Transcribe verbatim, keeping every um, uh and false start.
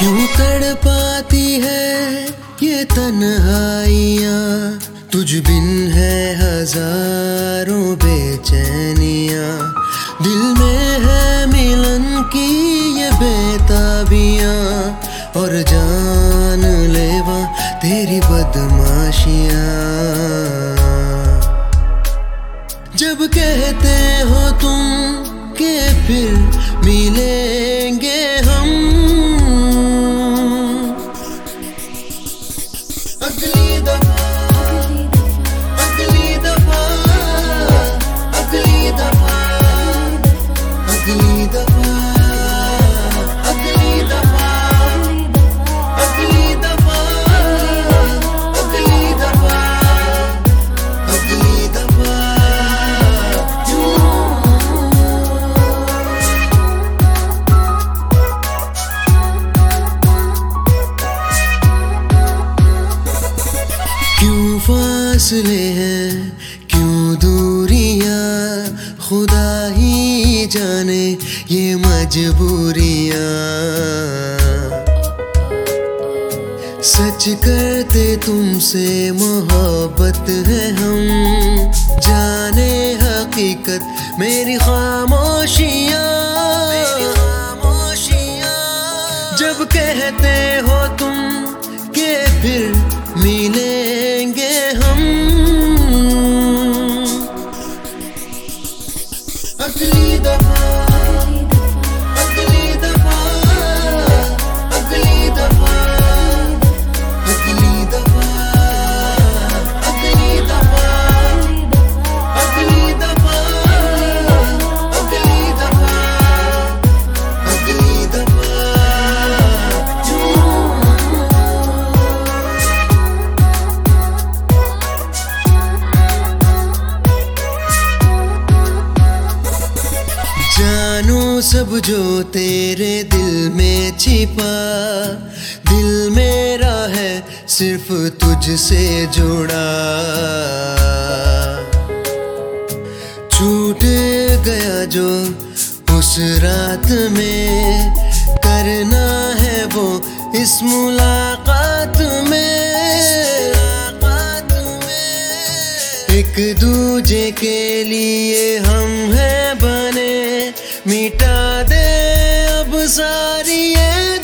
क्यों तड़पाती है ये तन्हाइयाँ, तुझ बिन है हजारों बेचैनियाँ। दिल में है मिलन की ये बेताबियाँ, और जान लेवा तेरी बदमाशियाँ। जब कहते हो तुम के फिर मिलेंगे हम, अगली दफा अगली दफा अगली दफा अगली दफा अगली दफा अगली दफा अगली दफा अगली दफा। क्यों फासले हैं, क्यों दूरियां, खुदा ही जाने ये मजबूरियां। सच करते तुमसे मोहब्बत है हम, जाने हकीकत मेरी खामोशियां। जब कहते हो तुम के फिर मिलेंगे हम, अगली दफा अगली दफा अगली दफा अगली दफा अगली दफा अगली दफा अगली दफा अगली दफा। जानू सब जो तेरे दिल में छिपा, दिल मेरा है सिर्फ तुझसे जुड़ा। छूट गया जो उस रात में, करना है वो इस मुलाकात में। एक दूजे के लिए हम हैं बने, मिटा दे अब सारी ये